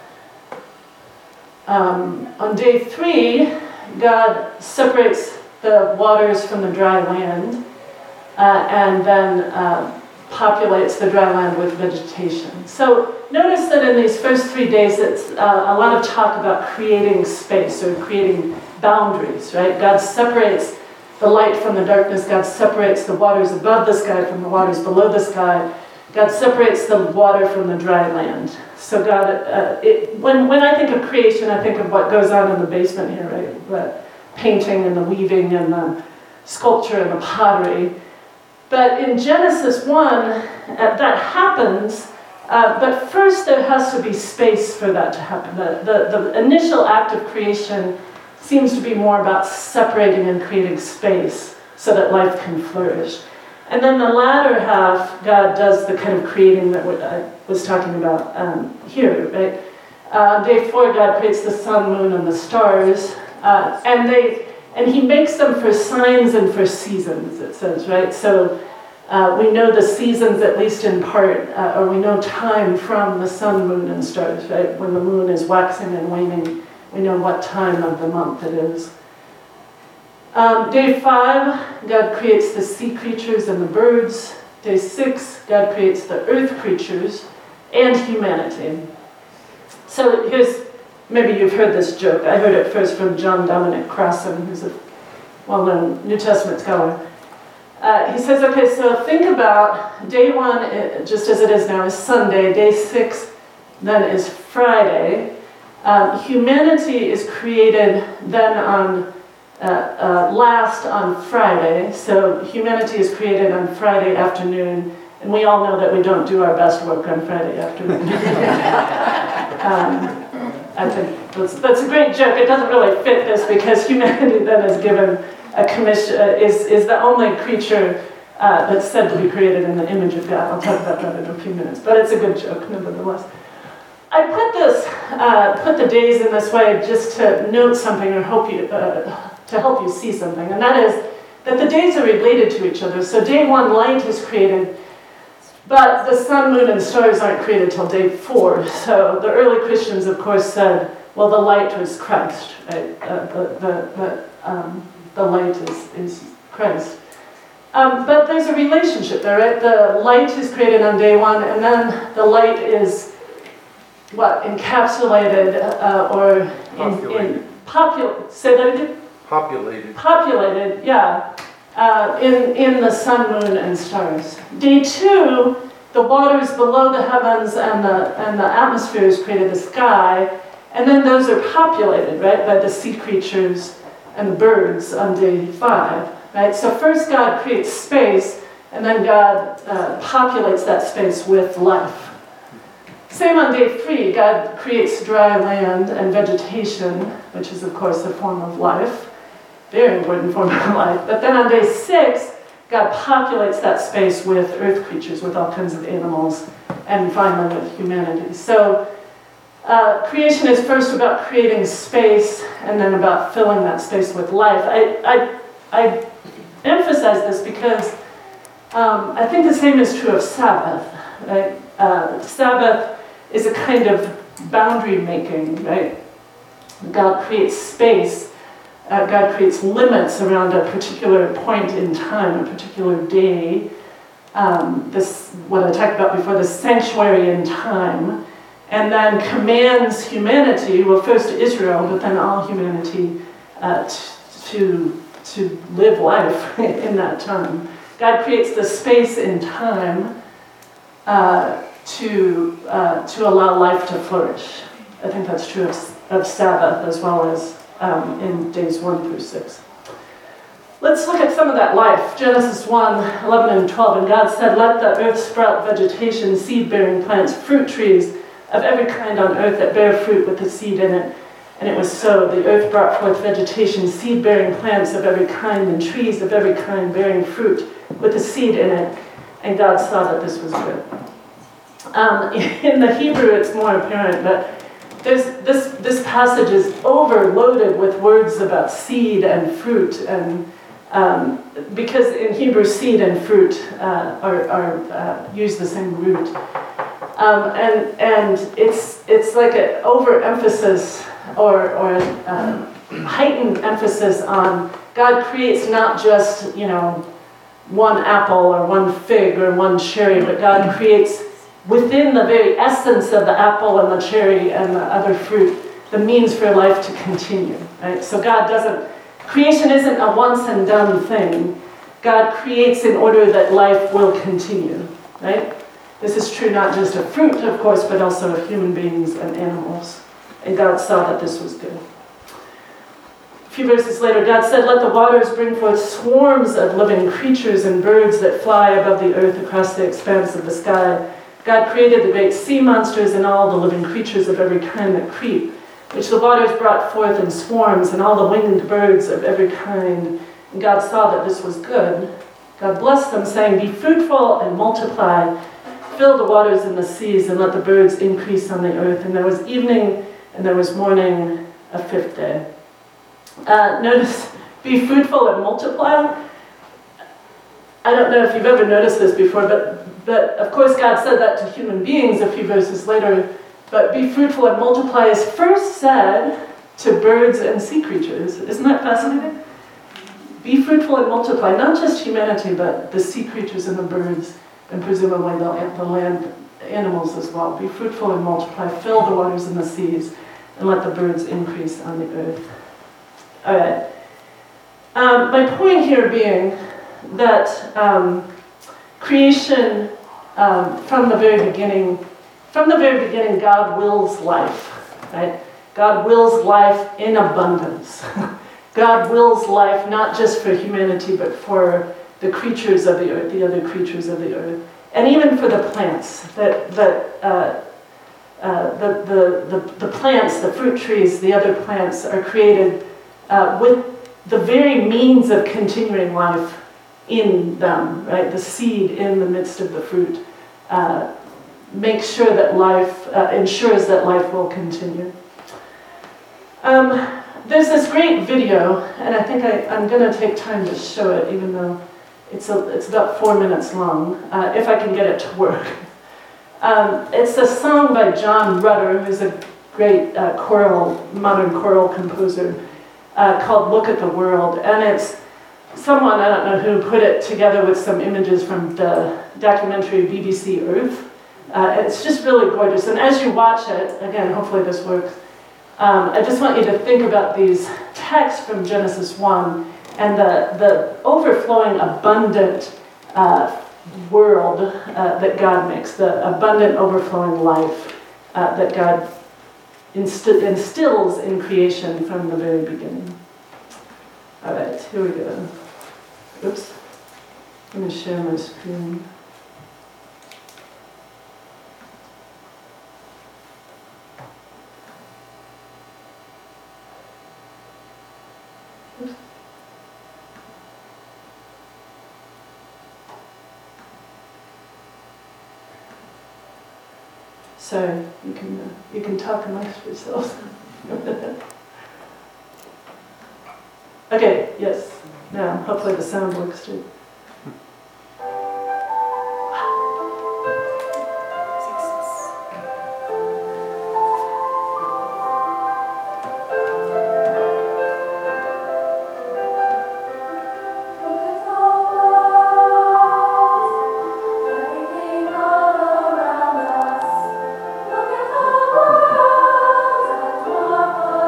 Um, on day three, God separates the waters from the dry land uh, and then uh, populates the dry land with vegetation. So notice that in these first three days, it's uh, a lot of talk about creating space or creating boundaries, right? God separates the light from the darkness. God separates the waters above the sky from the waters below the sky. God separates the water from the dry land. So God, uh, it, when, when I think of creation, I think of what goes on in the basement here, right? The painting and the weaving and the sculpture and the pottery. But in Genesis one, uh, that happens, uh, but first there has to be space for that to happen. The, the, the initial act of creation seems to be more about separating and creating space so that life can flourish. And then the latter half, God does the kind of creating that I was talking about um, here, right? Uh, day four, God creates the sun, moon, and the stars, uh, and they and He makes them for signs and for seasons. It says, right? So uh, we know the seasons, at least in part, uh, or we know time from the sun, moon, and stars, right? When the moon is waxing and waning, we know what time of the month it is. Um, day five, God creates the sea creatures and the birds. Day six, God creates the earth creatures and humanity. So here's, maybe you've heard this joke. I heard it first from John Dominic Crossan, who's a well-known New Testament scholar. Uh, he says, okay, so think about day one, just as it is now, is Sunday. Day six, then is Friday. Um, humanity is created then on uh, uh, last on Friday. So humanity is created on Friday afternoon, and we all know that we don't do our best work on Friday afternoon. um, I think that's, that's a great joke. It doesn't really fit this because humanity then is given a commission, uh, is, is the only creature uh, that's said to be created in the image of God. I'll talk about that in a few minutes, but it's a good joke nevertheless. I put this, uh, put the days in this way just to note something or hope you, uh, to help you see something, and that is that the days are related to each other. So day one, light is created, but the sun, moon, and stars aren't created till day four. So the early Christians, of course, said, well, the light was Christ, right? Uh, the, the, the, um, the light is, is Christ. Um, but there's a relationship there, right? The light is created on day one, and then the light is, what, encapsulated uh, or in, in popul- say that again? Populated. Populated, yeah, uh, in, in the sun, moon, and stars. Day two, the waters below the heavens and the, and the atmosphere is created, the sky, and then those are populated, right, by the sea creatures and the birds on day five, right? So first God creates space, and then God uh, populates that space with life. Same on day three, God creates dry land and vegetation, which is of course a form of life, very important form of life. But then on day six, God populates that space with earth creatures, with all kinds of animals, and finally with humanity. So uh, creation is first about creating space, and then about filling that space with life. I, I, I emphasize this because um, I think the same is true of Sabbath, right? Uh, Sabbath is a kind of boundary making, right? God creates space. Uh, God creates limits around a particular point in time, a particular day. Um, this, what I talked about before, the sanctuary in time, and then commands humanity, well, first Israel, but then all humanity, uh, to, to live life in that time. God creates the space in time uh, to, uh, to allow life to flourish. I think that's true of, of Sabbath as well as Um, in days one through six. Let's look at some of that life. Genesis one, eleven and twelve. And God said, let the earth sprout vegetation, seed-bearing plants, fruit trees of every kind on earth that bear fruit with the seed in it. And it was so. The earth brought forth vegetation, seed-bearing plants of every kind, and trees of every kind bearing fruit with the seed in it. And God saw that this was good. Um, in the Hebrew, it's more apparent, but There's, this, this passage is overloaded with words about seed and fruit, and um, because in Hebrew seed and fruit uh, are, are uh, use the same root, um, and and it's it's like an overemphasis or or uh, heightened emphasis on God creates not just you know one apple or one fig or one cherry, but God creates within the very essence of the apple and the cherry and the other fruit, the means for life to continue, right? So God doesn't, creation isn't a once and done thing. God creates in order that life will continue, right? This is true not just of fruit, of course, but also of human beings and animals. And God saw that this was good. A few verses later, God said, let the waters bring forth swarms of living creatures and birds that fly above the earth across the expanse of the sky. God created the great sea monsters and all the living creatures of every kind that creep, which the waters brought forth in swarms, and all the winged birds of every kind. And God saw that this was good. God blessed them, saying, be fruitful and multiply, fill the waters in the seas, and let the birds increase on the earth. And there was evening, and there was morning, a fifth day. Uh, notice, be fruitful and multiply. I don't know if you've ever noticed this before, but But of course God said that to human beings a few verses later, but be fruitful and multiply is first said to birds and sea creatures. Isn't that fascinating? Be fruitful and multiply, not just humanity, but the sea creatures and the birds, and presumably the, the land animals as well. Be fruitful and multiply, fill the waters in the seas, and let the birds increase on the earth. All right. Um, my point here being that um, creation, um, from the very beginning, from the very beginning, God wills life, right? God wills life in abundance. God wills life not just for humanity, but for the creatures of the earth, the other creatures of the earth, and even for the plants. That that uh, uh, the, the the the plants, the fruit trees, the other plants are created uh, with the very means of continuing life in them. Right, the seed in the midst of the fruit uh, makes sure that life uh, ensures that life will continue. Um, There's this great video, and I think I, I'm going to take time to show it, even though it's, a, it's about four minutes long, uh, if I can get it to work. Um, it's a song by John Rutter, who's a great uh, choral, modern choral composer, uh, called Look at the World. And it's someone, I don't know who, put it together with some images from the documentary B B C Earth. Uh, it's just really gorgeous. And as you watch it, again, hopefully this works, Um, I just want you to think about these texts from Genesis one and the, the overflowing, abundant uh, world uh, that God makes, the abundant, overflowing life uh, that God inst instills in creation from the very beginning. All right, here we go. Oops. I'm going to share my screen. So you can uh, you can talk amongst yourselves. Okay. Yes. Now, hopefully the sound works too.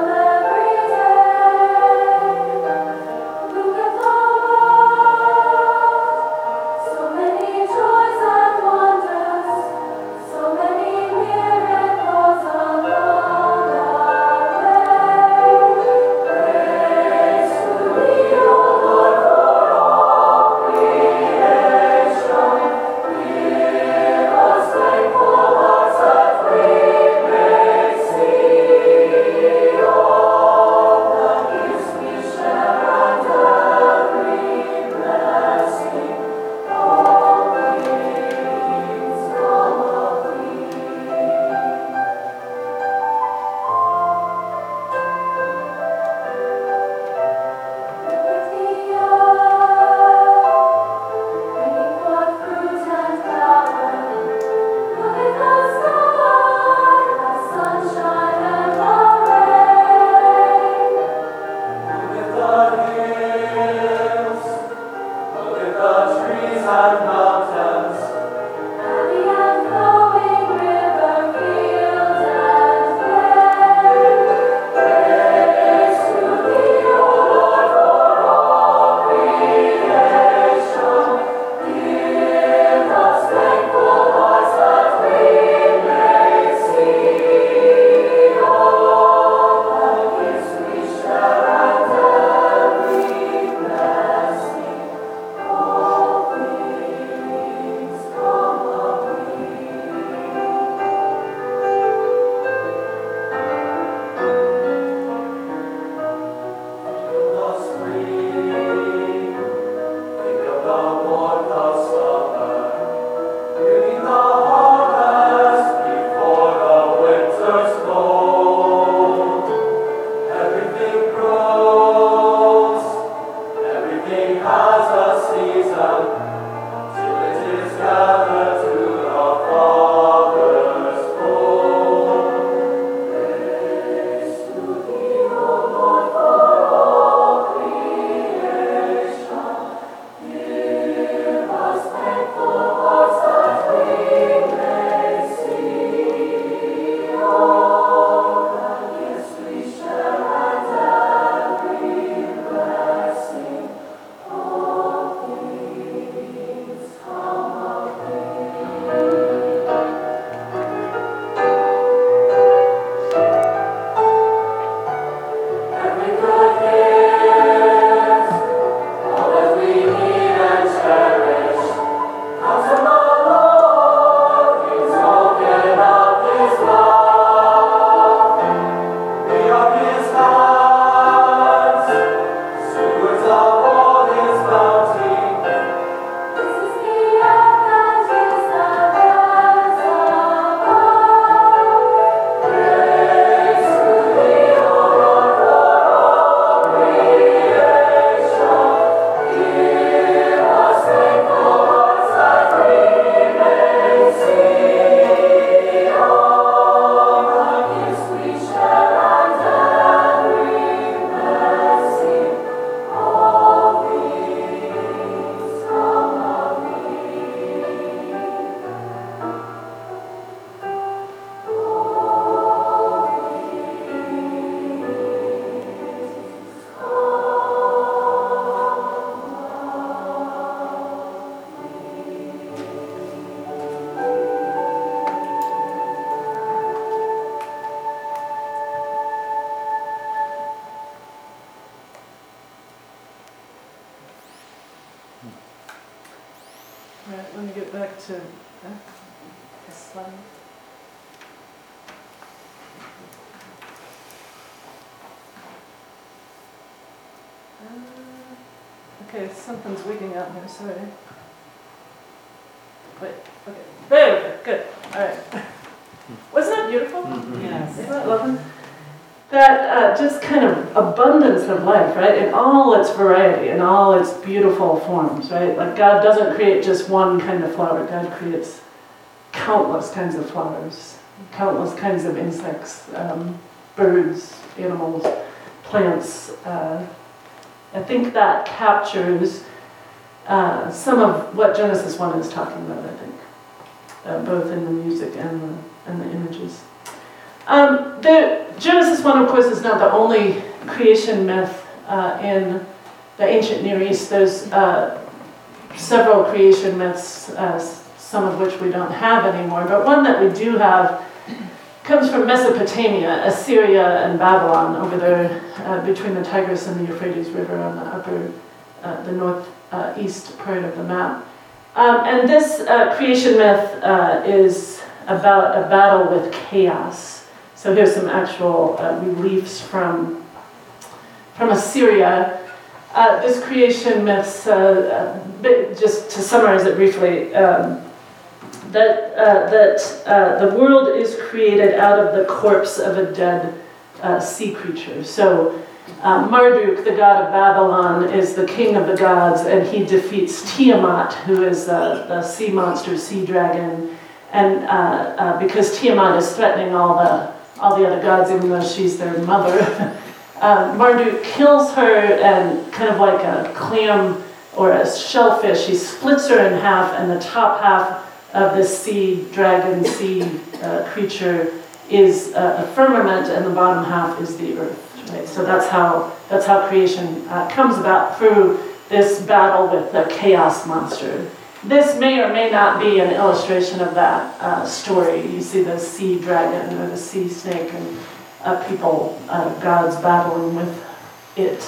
Look at the world. Right, let me get back to uh, the slide. Uh, okay, something's wigging out here, sorry. Wait, okay. There we go, good. All right. Wasn't that beautiful? Yes. Isn't that lovely? That uh, just kind of abundance of life, right? In all its variety, in all its beautiful forms, right? Like God doesn't create just one kind of flower. God creates countless kinds of flowers, countless kinds of insects, um, birds, animals, plants. Uh, I think that captures uh, some of what Genesis one is talking about, I think, uh, both in the music and the, and the images. Um, the Genesis one, of course, is not the only creation myth uh, in the ancient Near East. There's uh, several creation myths, uh, some of which we don't have anymore, but one that we do have comes from Mesopotamia, Assyria and Babylon, over there uh, between the Tigris and the Euphrates River on the upper, uh, the northeast part of the map. Um, and this uh, creation myth uh, is about a battle with chaos. So here's some actual uh, reliefs from, from Assyria. Uh, this creation myth, uh, uh, just to summarize it briefly, um, that, uh, that uh, the world is created out of the corpse of a dead uh, sea creature. So uh, Marduk, the god of Babylon, is the king of the gods, and he defeats Tiamat, who is uh, the sea monster, sea dragon. And uh, uh, because Tiamat is threatening all the all the other gods, even though she's their mother, uh, Marduk kills her, and kind of like a clam or a shellfish, he splits her in half, and the top half of this sea dragon, sea uh, creature is uh, a firmament, and the bottom half is the earth. Right? So that's how that's how creation uh, comes about, through this battle with the chaos monster. This may or may not be an illustration of that uh, story. You see the sea dragon or the sea snake, and uh, people, uh, gods battling with it.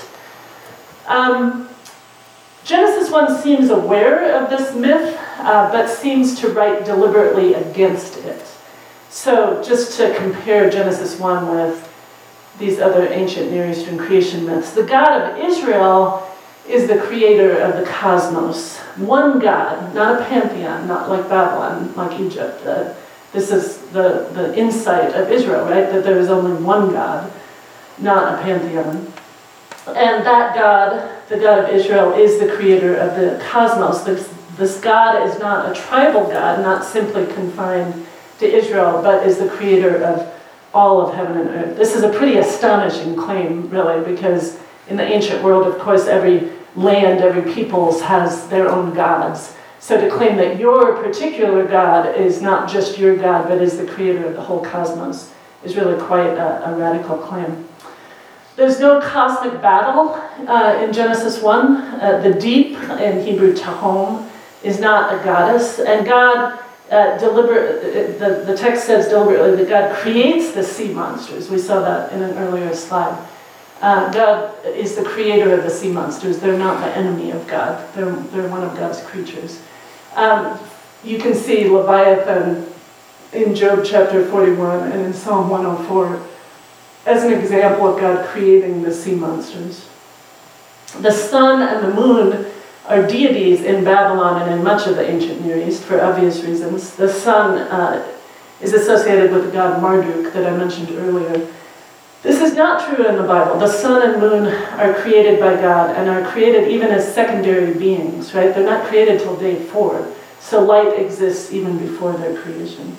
Um, Genesis one seems aware of this myth, uh, but seems to write deliberately against it. So just to compare Genesis one with these other ancient Near Eastern creation myths, the God of Israel is the creator of the cosmos. One God, not a pantheon, not like Babylon, like Egypt. Uh, this is the, the insight of Israel, right? That there is only one God, not a pantheon. And that God, the God of Israel, is the creator of the cosmos. This, this God is not a tribal God, not simply confined to Israel, but is the creator of all of heaven and earth. This is a pretty astonishing claim, really, because in the ancient world, of course, every land, every peoples has their own gods. So to claim that your particular God is not just your God, but is the creator of the whole cosmos, is really quite a, a radical claim. There's no cosmic battle uh, in Genesis one. Uh, the deep, in Hebrew tahom, is not a goddess, and God uh, deliberate. The, the text says deliberately that God creates the sea monsters. We saw that in an earlier slide. Uh, God is the creator of the sea monsters. They're not the enemy of God. They're, they're one of God's creatures. Um, you can see Leviathan in Job chapter forty-one and in Psalm one oh four as an example of God creating the sea monsters. The sun and the moon are deities in Babylon and in much of the ancient Near East for obvious reasons. The sun uh, is associated with the god Marduk that I mentioned earlier. This is not true in the Bible. The sun and moon are created by God and are created even as secondary beings, right? They're not created till day four. So light exists even before their creation.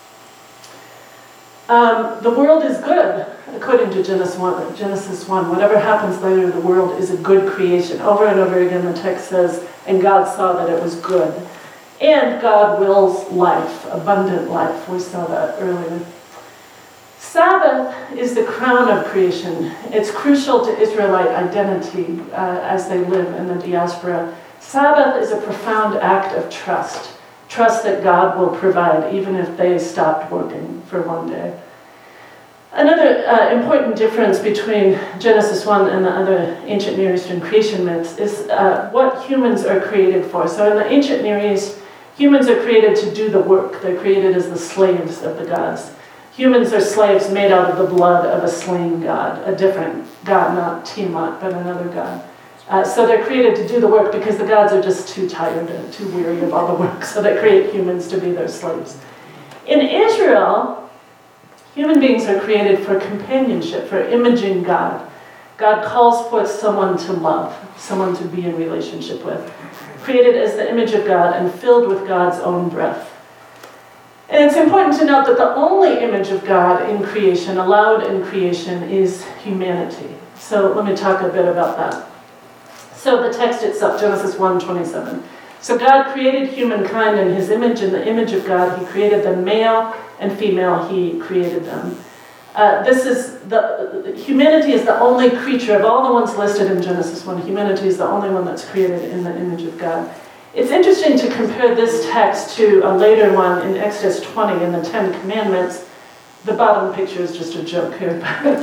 Um, the world is good, according to Genesis one, Genesis one. Whatever happens later, the world is a good creation. Over and over again, the text says, and God saw that it was good. And God wills life, abundant life. We saw that earlier. Sabbath is the crown of creation. It's crucial to Israelite identity uh, as they live in the diaspora. Sabbath is a profound act of trust. Trust that God will provide even if they stopped working for one day. Another uh, important difference between Genesis one and the other ancient Near Eastern creation myths is uh, what humans are created for. So in the ancient Near East, Humans are created to do the work. They're created as the slaves of the gods. Humans are slaves made out of the blood of a slain god, a different god, not Tiamat, but another god. Uh, so they're created to do the work because the gods are just too tired and too weary of all the work, so they create humans to be their slaves. In Israel, human beings are created for companionship, for imaging God. God calls forth someone to love, someone to be in relationship with, created as the image of God and filled with God's own breath. And it's important to note that the only image of God in creation, allowed in creation, is humanity. So let me talk a bit about that. So the text itself, Genesis one twenty-seven. So God created humankind in his image, in the image of God. He created them male and female, he created them. Uh, this is the, humanity is the only creature of all the ones listed in Genesis one. Humanity is the only one that's created in the image of God. It's interesting to compare this text to a later one in Exodus twenty in the Ten Commandments. The bottom picture is just a joke here.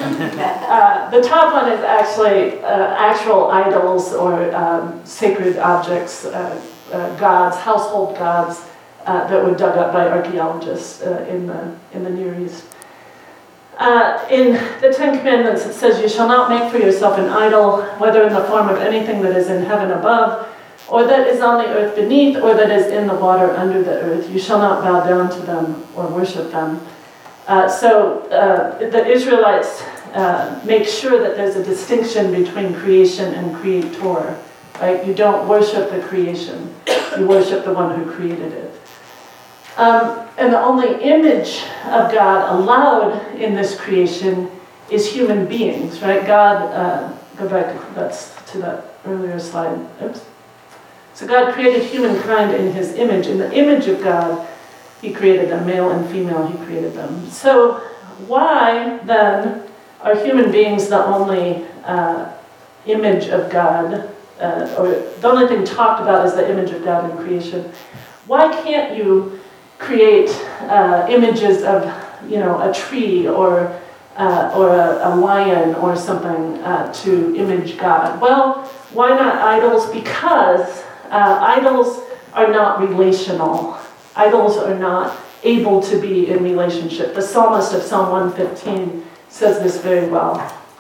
uh, the top one is actually uh, actual idols or um, sacred objects, uh, uh, gods, household gods uh, that were dug up by archaeologists uh, in the in the Near East. Uh, in the Ten Commandments, it says, "You shall not make for yourself an idol, whether in the form of anything that is in heaven above, or that is on the earth beneath, or that is in the water under the earth. You shall not bow down to them or worship them." Uh, so uh, the Israelites uh, make sure that there's a distinction between creation and creator. Right? You don't worship the creation; you worship the one who created it. Um, and the only image of God allowed in this creation is human beings. Right? God, uh, go back. That's to that earlier slide. Oops. So God created humankind in his image. In the image of God, he created them, male and female, he created them. So why, then, are human beings the only uh, image of God, uh, or the only thing talked about is the image of God in creation? Why can't you create uh, images of, you know, a tree or uh, or a, a lion or something uh, to image God? Well, why not idols? Because uh, idols are not relational. Idols are not able to be in relationship. The psalmist of Psalm one fifteen says this very well.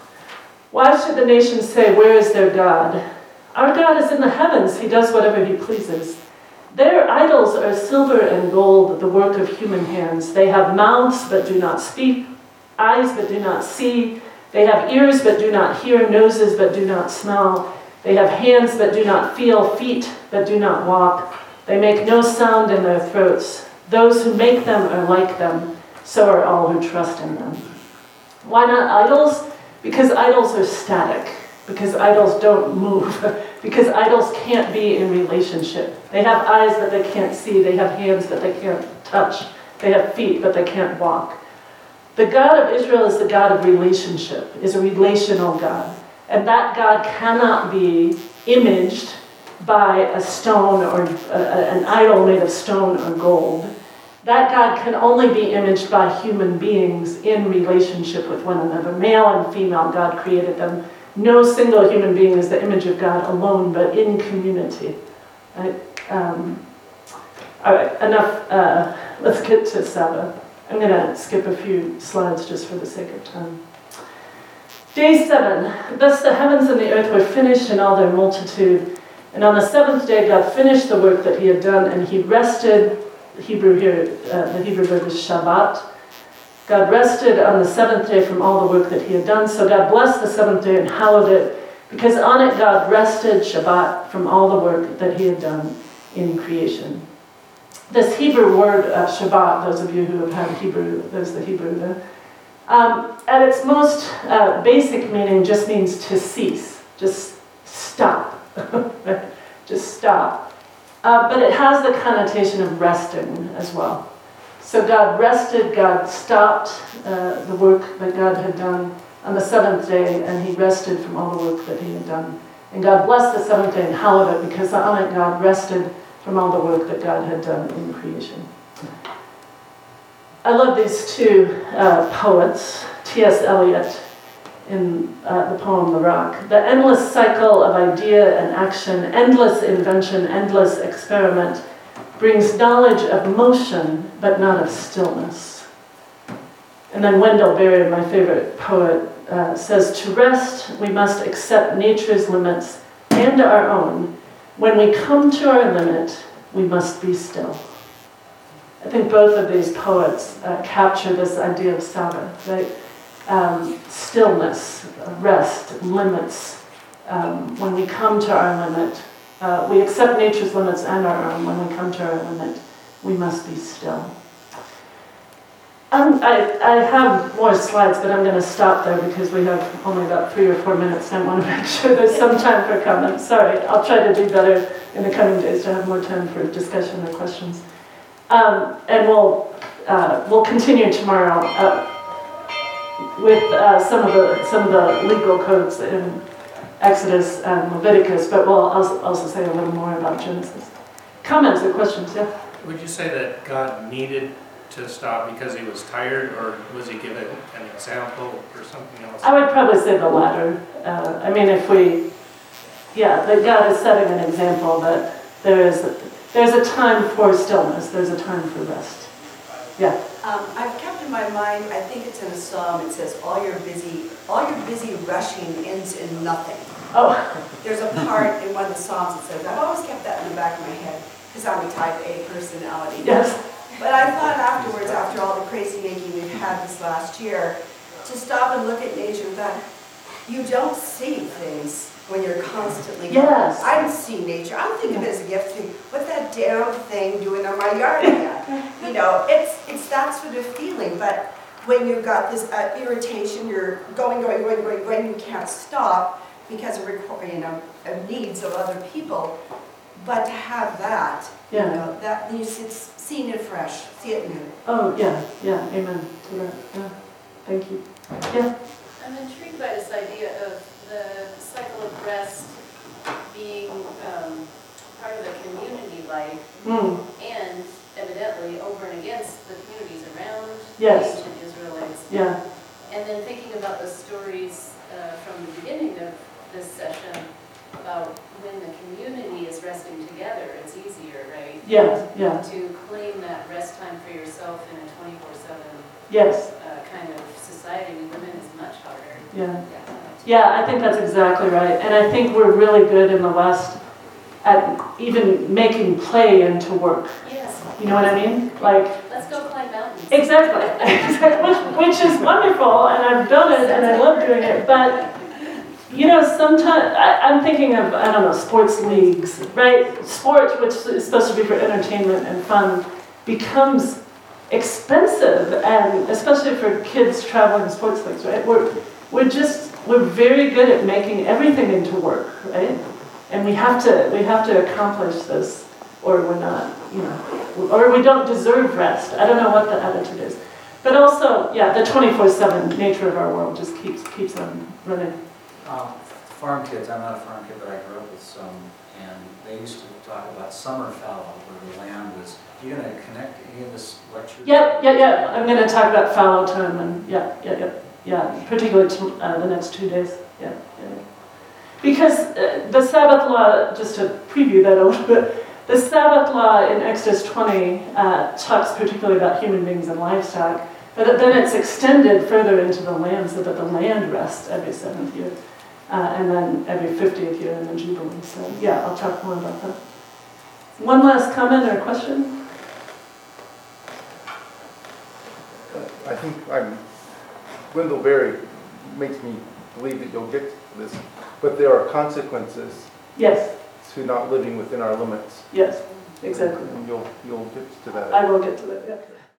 "Why should the nations say, 'Where is their God?' Our God is in the heavens. He does whatever he pleases. Their idols are silver and gold, the work of human hands. They have mouths but do not speak, eyes but do not see. They have ears but do not hear, noses but do not smell. They have hands but do not feel, feet but do not walk. They make no sound in their throats. Those who make them are like them, so are all who trust in them." Why not idols? Because idols are static. Because idols don't move. Because idols can't be in relationship. They have eyes but they can't see. They have hands but they can't touch. They have feet but they can't walk. The God of Israel is the God of relationship, is a relational God. And that God cannot be imaged by a stone or a, an idol made of stone or gold. That God can only be imaged by human beings in relationship with one another. Male and female, God created them. No single human being is the image of God alone, but in community. Right? Um, all right, enough. Uh, let's get to Sabbath. I'm going to skip a few slides just for the sake of time. Day seven. Thus the heavens and the earth were finished in all their multitude. And on the seventh day, God finished the work that he had done, and he rested. Hebrew here, uh, the Hebrew word is Shabbat. God rested on the seventh day from all the work that he had done. So God blessed the seventh day and hallowed it, because on it God rested, Shabbat, from all the work that he had done in creation. This Hebrew word, uh, Shabbat, those of you who have had Hebrew, there's the Hebrew there, um, at its most uh, basic meaning just means to cease, just stop. Just stop. Uh, but it has the connotation of resting as well. So God rested, God stopped uh, the work that God had done on the seventh day, and he rested from all the work that he had done. And God blessed the seventh day and hallowed it, because on it God rested from all the work that God had done in creation. I love these two uh, poets, T S Eliot, in uh, the poem The Rock. The endless cycle of idea and action, endless invention, endless experiment, brings knowledge of motion, but not of stillness. And then Wendell Berry, my favorite poet, uh, says, to rest, we must accept nature's limits and our own. When we come to our limit, we must be still. I think both of these poets uh, capture this idea of Sabbath, right? Um, stillness, rest, limits. Um, when we come to our limit, uh, we accept nature's limits and our own. When we come to our limit, we must be still. Um, I, I have more slides, but I'm going to stop there because we have only about three or four minutes, and I want to make sure there's some time for comments. Sorry, I'll try to do better in the coming days to have more time for discussion or questions. Um, and we'll uh, we'll continue tomorrow uh, with uh, some of the some of the legal codes in Exodus and Leviticus, but we'll also, also say a little more about Genesis. Comments or questions? Yeah. Would you say that God needed to stop because he was tired, or was he given an example or something else? I would probably say the latter. Uh, I mean, if we, yeah, that God is setting an example that there is there's a time for stillness, there's a time for rest. Yeah. Um, I've kept in my mind, I think it's in a psalm, it says, all your busy, all your busy rushing ends in nothing. Oh. There's a part in one of the psalms that says, I've always kept that in the back of my head, because I'm a type A personality. Yes. But I thought afterwards, after all the crazy making we've had this last year, to stop and look at nature, that you don't see things when you're constantly. Yes. I don't see nature. I don't think of it as a gift. Think, what's that damn thing doing on my yard again? You know, it's it's that sort of feeling. But when you've got this uh, irritation, you're going, going, going, going, going, you can't stop because of requ- you know of needs of other people. But to have that, Yeah. you know, that you see, it's seen it fresh, see it new. Oh, yeah, yeah, amen to that. Yeah. Thank you. Yeah. I'm intrigued by this idea of the cycle of rest being um, part of a community life, Mm. and evidently over and against the communities around Yes. the ancient Israelites. Yeah. And then thinking about the stories uh, from the beginning of this session about when the community is resting together, it's easier, right? Yeah, yeah. To claim that rest time for yourself in a twenty-four seven Yes. uh, kind of society we live in is much harder. Yeah. Yeah, I think that's exactly right. And I think we're really good in the West at even making play into work. Yes. You know what I mean? Like, Let's go climb mountains. exactly. which, which is wonderful, and I've done it, and I love doing it. But, you know, sometimes, I'm thinking of, I don't know, sports leagues, right? Sport, which is supposed to be for entertainment and fun, becomes expensive, and especially for kids traveling sports leagues, right? We're, we're just, we're very good at making everything into work, right? And we have to, we have to accomplish this, or we're not, you know, or we don't deserve rest. I don't know what the attitude is. But also, yeah, the twenty-four seven nature of our world just keeps keeps on running. Um, farm kids, I'm not a farm kid, but I grew up with some, and they used to talk about summer fallow, where the land was, you're going to connect any of this lecture? Yep, yeah, yeah. I'm going to talk about fallow time, and yeah, yeah, yeah, yeah, particularly to, uh, the next two days. Yeah, yeah, yeah. Because uh, the Sabbath law, just to preview that a little bit, the Sabbath law in Exodus twenty uh, talks particularly about human beings and livestock, but then it's extended further into the land so that the land rests every seventh year, uh, and then every fiftieth year in the Jubilee. So yeah, I'll talk more about that. One last comment or question? I think I'm, Wendell Berry makes me believe that you'll get to this, but there are consequences Yes, to not living within our limits. yes, exactly. And you'll, you'll get to that. I will get to that, yeah.